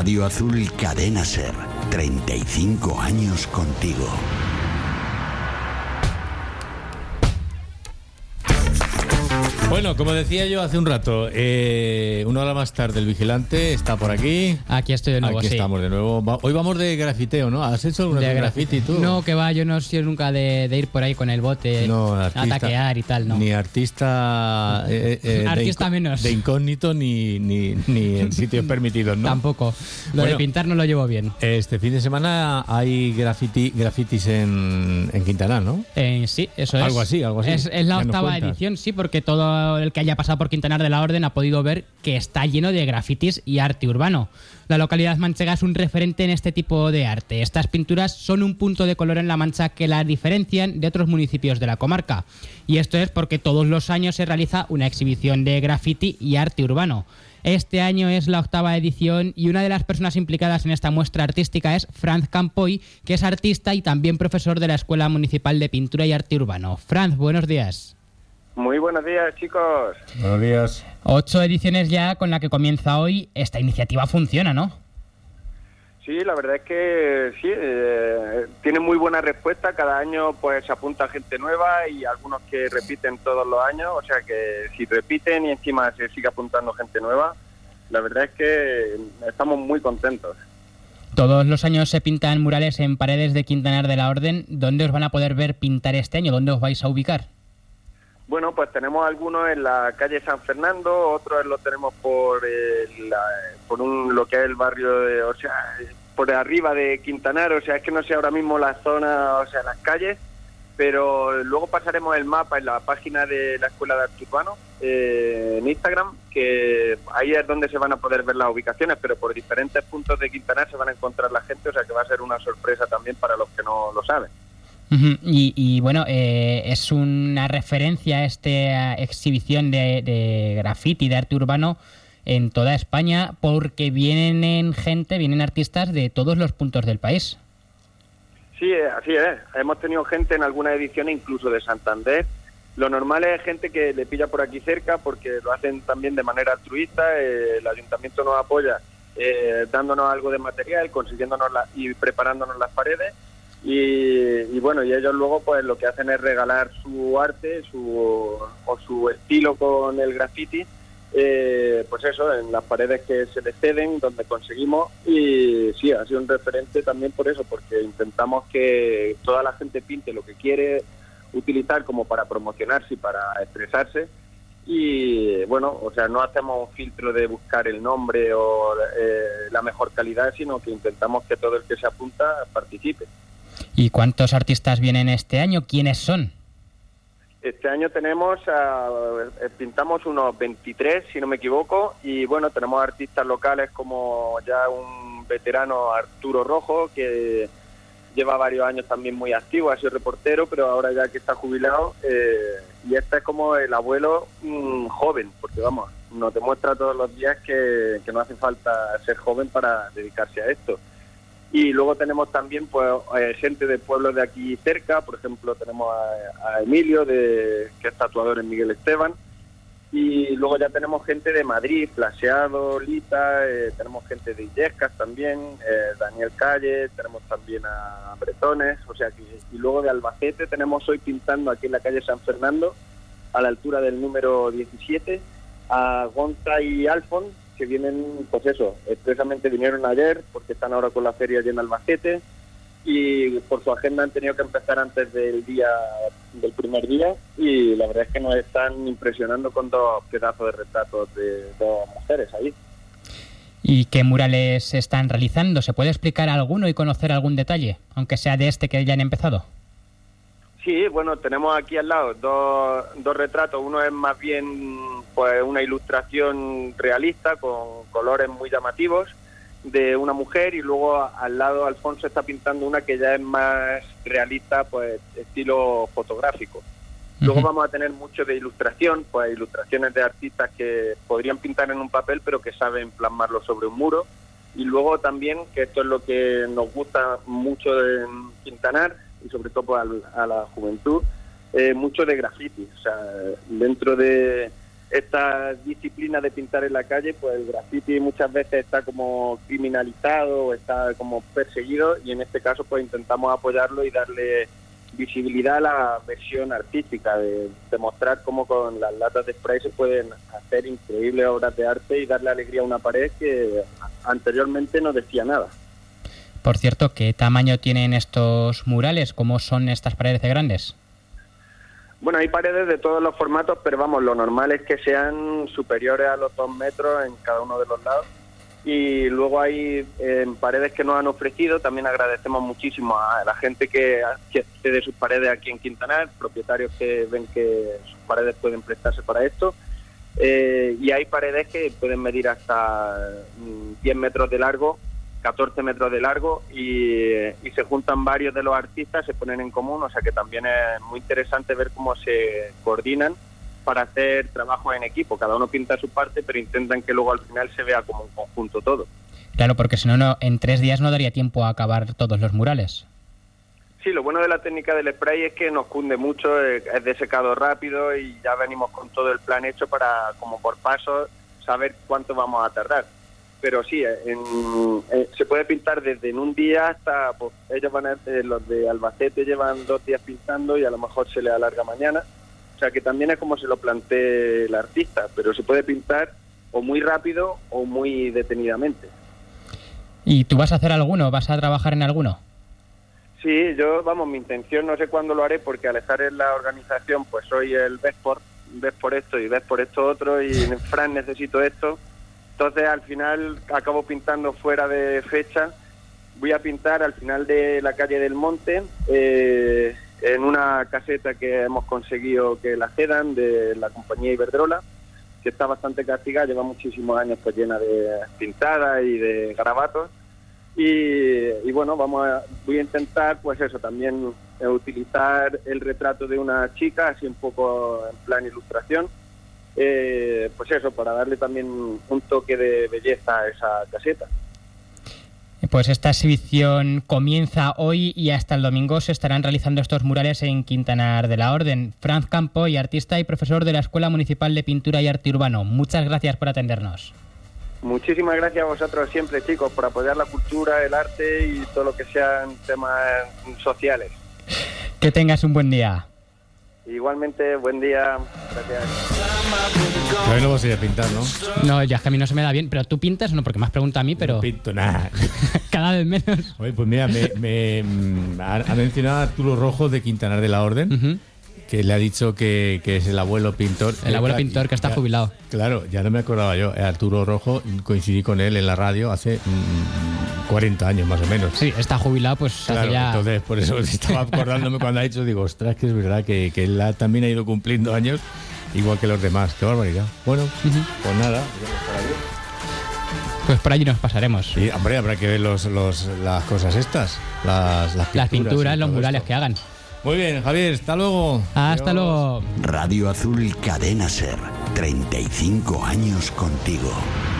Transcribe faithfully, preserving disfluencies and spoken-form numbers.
Radio Azul Cadena Ser. treinta y cinco años contigo. Bueno, como decía yo hace un rato, eh, una hora más tarde el vigilante está por aquí. Aquí estoy de nuevo, Aquí sí. estamos de nuevo. Va- Hoy vamos de grafiteo, ¿no? ¿Has hecho alguna De graffiti tú? No, que va, yo no soy nunca de, de ir por ahí con el bote No, a artista, taquear y tal, ¿no? Ni artista, eh, eh, Artista de inco- menos. de incógnito ni, ni, ni en sitios permitidos, ¿no? Tampoco. Lo Bueno, de pintar no lo llevo bien. Este fin de semana hay graffiti, grafitis en, en Quintanar, ¿no? Eh, sí, eso es. Algo así, algo así. Es, es la Ya nos octava cuentas. edición, sí, porque todo el que haya pasado por Quintanar de la Orden ha podido ver que está lleno de grafitis y arte urbano. La localidad manchega es un referente en este tipo de arte. Estas pinturas son un punto de color en la Mancha que las diferencian de otros municipios de la comarca. Y esto es porque todos los años se realiza una exhibición de graffiti y arte urbano. Este año es la octava edición y una de las personas implicadas en esta muestra artística es Franz Campoy, que es artista y también profesor de la Escuela Municipal de Pintura y Arte Urbano. Franz, buenos días. Muy buenos días, chicos. Buenos días. Ocho ediciones ya con la que comienza hoy. Esta iniciativa funciona, ¿no? Sí, la verdad es que sí, eh, tiene muy buena respuesta. Cada año pues se apunta gente nueva y algunos que repiten todos los años. O sea que si repiten y encima se sigue apuntando gente nueva, la verdad es que estamos muy contentos. Todos los años se pintan murales en paredes de Quintanar de la Orden. ¿Dónde os van a poder ver pintar este año? ¿Dónde os vais a ubicar? Bueno, pues tenemos algunos en la calle San Fernando, otros los tenemos por eh, la, por un lo que es el barrio, de, o sea, por arriba de Quintanar, o sea, es que no sé ahora mismo la zona, o sea, las calles, pero luego pasaremos el mapa en la página de la Escuela de Arte Urbano, eh, en Instagram, que ahí es donde se van a poder ver las ubicaciones, pero por diferentes puntos de Quintanar se van a encontrar la gente, o sea que va a ser una sorpresa también para los que no lo saben. Uh-huh. Y, y bueno, eh, es una referencia esta exhibición de, de graffiti, de arte urbano en toda España, porque vienen gente, vienen artistas de todos los puntos del país. Sí, así es. Hemos tenido gente en algunas ediciones, incluso de Santander. Lo normal es gente que le pilla por aquí cerca, porque lo hacen también de manera altruista. Eh, el ayuntamiento nos apoya eh, dándonos algo de material, consiguiéndonos la, y preparándonos las paredes. Y, y bueno, y ellos luego pues lo que hacen es regalar su arte su o su estilo con el graffiti, eh, pues eso, en las paredes que se les ceden, donde conseguimos. Y sí, ha sido un referente también por eso, porque intentamos que toda la gente pinte lo que quiere utilizar como para promocionarse y para expresarse. Y bueno, o sea, no hacemos un filtro de buscar el nombre o eh, la mejor calidad, sino que intentamos que todo el que se apunta participe. ¿Y cuántos artistas vienen este año? ¿Quiénes son? Este año tenemos, uh, pintamos unos veintitrés, si no me equivoco, y bueno, tenemos artistas locales como ya un veterano Arturo Rojo, que lleva varios años también muy activo, ha sido reportero, pero ahora ya que está jubilado, eh, y este es como el abuelo mmm, joven, porque vamos, nos demuestra todos los días que, que no hace falta ser joven para dedicarse a esto. Y luego tenemos también pues eh, gente de pueblos de aquí cerca, por ejemplo tenemos a, a Emilio, de, que es tatuador en Miguel Esteban, y luego ya tenemos gente de Madrid, Plaseado, Lita, eh, tenemos gente de Illescas también, eh, Daniel Calle, tenemos también a Bretones, o sea que, y luego de Albacete tenemos hoy pintando aquí en la calle San Fernando, a la altura del número diecisiete, a Gonza y Alfon, que vienen, pues eso, expresamente vinieron ayer porque están ahora con la feria llena Albacete y por su agenda han tenido que empezar antes del día del primer día y la verdad es que nos están impresionando con dos pedazos de retratos de dos mujeres ahí. ¿Y qué murales se están realizando? ¿Se puede explicar alguno y conocer algún detalle, aunque sea de este que ya han empezado? Sí, bueno, tenemos aquí al lado dos, dos retratos. Uno es más bien pues una ilustración realista con colores muy llamativos de una mujer y luego al lado Alfonso está pintando una que ya es más realista, pues estilo fotográfico. Luego uh-huh. vamos a tener mucho de ilustración, pues ilustraciones de artistas que podrían pintar en un papel pero que saben plasmarlo sobre un muro. Y luego también, que esto es lo que nos gusta mucho de Quintanar, y sobre todo pues, a la juventud, eh, mucho de graffiti. O sea, dentro de, esta disciplina de pintar en la calle, pues el graffiti muchas veces está como criminalizado o está como perseguido, y en este caso pues intentamos apoyarlo y darle visibilidad a la versión artística, de demostrar cómo con las latas de spray se pueden hacer increíbles obras de arte y darle alegría a una pared que anteriormente no decía nada. Por cierto, ¿qué tamaño tienen estos murales? ¿Cómo son estas paredes de grandes? Bueno, hay paredes de todos los formatos, pero vamos, lo normal es que sean superiores a los dos metros en cada uno de los lados. Y luego hay eh, paredes que nos han ofrecido. También agradecemos muchísimo a la gente que cede sus paredes aquí en Quintanar, propietarios que ven que sus paredes pueden prestarse para esto. Eh, y hay paredes que pueden medir hasta diez metros de largo, catorce metros de largo, y, y se juntan varios de los artistas, se ponen en común, o sea que también es muy interesante ver cómo se coordinan para hacer trabajo en equipo. Cada uno pinta su parte, pero intentan que luego al final se vea como un conjunto todo. Claro, porque si no, no en tres días no daría tiempo a acabar todos los murales. Sí, lo bueno de la técnica del spray es que nos cunde mucho, es de secado rápido y ya venimos con todo el plan hecho para, como por pasos, saber cuánto vamos a tardar. Pero sí, en, en, se puede pintar desde en un día hasta, pues ellos van a, eh, los de Albacete llevan dos días pintando y a lo mejor se les alarga mañana. O sea que también es como se lo plantee el artista, pero se puede pintar o muy rápido o muy detenidamente. ¿Y tú vas a hacer alguno? ¿Vas a trabajar en alguno? Sí, yo, vamos, mi intención, no sé cuándo lo haré, porque al estar en la organización, pues soy el ves por, ves por esto y ves por esto otro, y Fran, necesito esto. Entonces al final acabo pintando fuera de fecha. Voy a pintar al final de la calle del Monte, eh, en una caseta que hemos conseguido que la cedan de la compañía Iberdrola, que está bastante castigada, lleva muchísimos años pues llena de pintadas y de garabatos. Y, y bueno, vamos a, voy a intentar pues eso, también eh, utilizar el retrato de una chica, así un poco en plan ilustración. Eh, pues eso, para darle también un toque de belleza a esa caseta. Pues esta exhibición comienza hoy y hasta el domingo se estarán realizando estos murales en Quintanar de la Orden. Franz Campo, y artista y profesor de la Escuela Municipal de Pintura y Arte Urbano, muchas gracias por atendernos. Muchísimas gracias a vosotros siempre, chicos, por apoyar la cultura, el arte y todo lo que sean temas sociales. Que tengas un buen día. Igualmente, buen día. Gracias. Hoy no vas a ir a pintar, ¿no? No, ya es que a mí no se me da bien. Pero tú pintas, no, porque me has preguntado a mí, pero... No pinto nada. Cada vez menos. Oye, pues mira, me, me, ha, ha mencionado a Arturo Rojo de Quintanar de la Orden, uh-huh. que le ha dicho que, que es el abuelo pintor. El abuelo eh, pintor que está ya, jubilado. Claro, ya no me acordaba yo. Arturo Rojo, coincidí con él en la radio hace mmm, cuarenta años más o menos. Sí, está jubilado, pues claro, hace ya... entonces por eso estaba acordándome cuando ha dicho, digo, ostras, que es verdad que, que él ha, también ha ido cumpliendo años, igual que los demás. Qué barbaridad. Bueno, uh-huh. pues nada, por allí. Pues por allí nos pasaremos. Y hombre, habrá que ver los, los, las cosas estas, las, las pinturas, las pinturas los murales esto. que hagan. Muy bien, Javier, hasta luego. Hasta Adiós. luego. Radio Azul Cadena Ser, treinta y cinco años contigo.